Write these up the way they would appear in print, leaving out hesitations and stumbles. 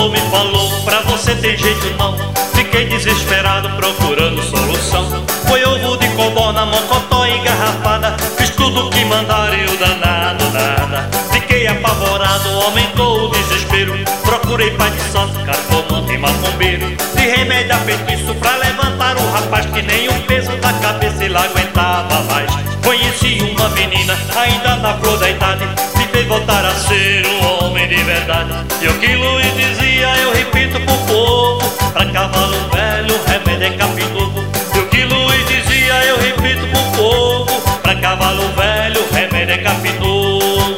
doutor me falou, pra você tem jeito não. Fiquei desesperado procurando solução. Foi ovo de codorna, mocotó e garrafada. Fiz tudo que mandaram e o danado nada. Fiquei apavorado, aumentou o desespero. Procurei pai de santo, cartomante e macumbeiro. De remédio a feitiço pra levantar o rapaz, que nem o peso da cabeça ele aguentava mais. Conheci uma menina, ainda na flor da idade, me fez voltar a ser um homem de verdade. E o que Luiz dizia eu repito pro povo: pra cavalo velho remédio é capim novo. E o que Luiz dizia eu repito pro povo: pra cavalo velho remédio é capim novo.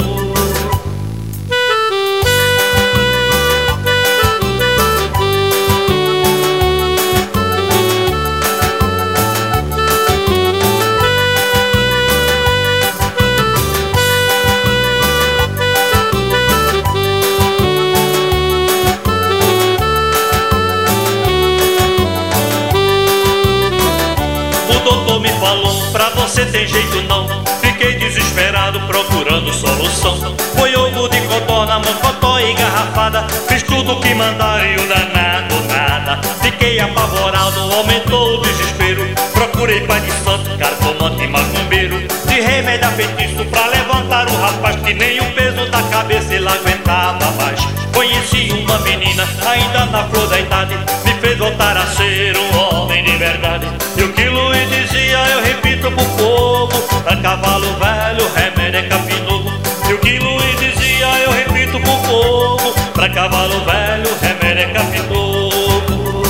Me falou, pra você tem jeito não. Fiquei desesperado procurando solução. Foi ovo de codorna, mocotó e garrafada. Fiz tudo que mandaram e o danado nada. Fiquei apavorado, aumentou o desespero. Procurei pai de santo, cartomante e macumbeiro. De remédio a feitiço pra levantar o rapaz, que nem o peso da cabeça ele aguentava mais. Conheci uma menina, ainda na flor da idade, me fez voltar a ser um homem de verdade. E o que Luiz dizia eu repito pro povo: pra cavalo velho remédio é capim novo. E o que Luiz dizia eu repito pro povo: pra cavalo velho remédio é capim novo.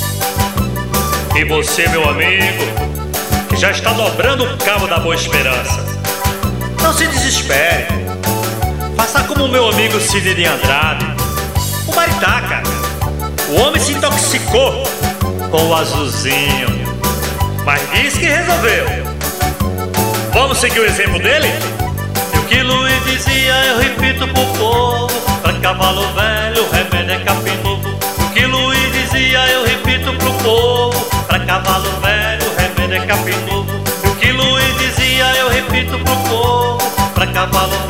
E você, meu amigo, que já está dobrando o cabo da Boa Esperança, não se desespere. Faça como o meu amigo Cid de Andrade, o Maritaca. O homem se intoxicou com o azulzinho, mas disse que resolveu. Vamos seguir o exemplo dele? E o que Luiz dizia eu repito pro povo: pra cavalo velho remédio é capim novo. O que Luiz dizia eu repito pro povo: pra cavalo velho remédio é capim novo. E o que Luiz dizia eu repito pro povo: pra cavalo velho